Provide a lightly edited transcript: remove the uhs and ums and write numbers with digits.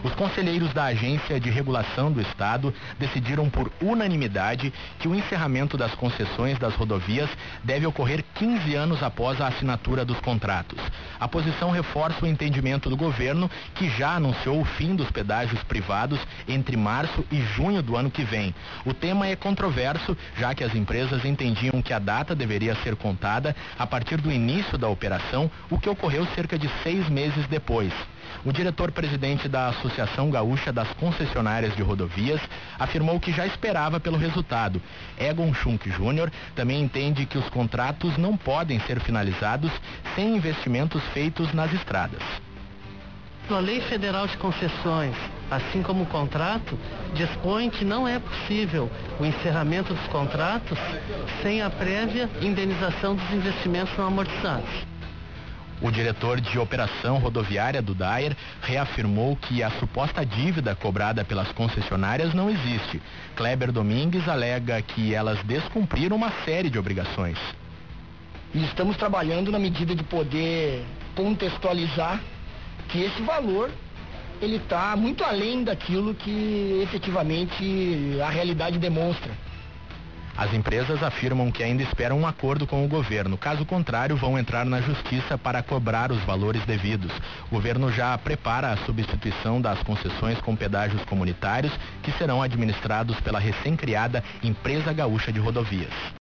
Os conselheiros da Agência de Regulação do Estado decidiram por unanimidade que o encerramento das concessões das rodovias deve ocorrer 15 anos após a assinatura dos contratos. A posição reforça o entendimento do governo, que já anunciou o fim dos pedágios privados entre março e junho do ano que vem. O tema é controverso, já que as empresas entendiam que a data deveria ser contada a partir do início da operação, o que ocorreu cerca de 6 meses depois. O diretor-presidente da Associação Gaúcha das Concessionárias de Rodovias afirmou que já esperava pelo resultado. Egon Schunk Jr. também entende que os contratos não podem ser finalizados sem investimentos feitos nas estradas. A Lei Federal de Concessões, assim como o contrato, dispõe que não é possível o encerramento dos contratos sem a prévia indenização dos investimentos não amortizados. O diretor de operação rodoviária do DAER reafirmou que a suposta dívida cobrada pelas concessionárias não existe. Kleber Domingues alega que elas descumpriram uma série de obrigações. E estamos trabalhando na medida de poder contextualizar que esse valor ele está muito além daquilo que efetivamente a realidade demonstra. As empresas afirmam que ainda esperam um acordo com o governo. Caso contrário, vão entrar na justiça para cobrar os valores devidos. O governo já prepara a substituição das concessões com pedágios comunitários, que serão administrados pela recém-criada Empresa Gaúcha de Rodovias.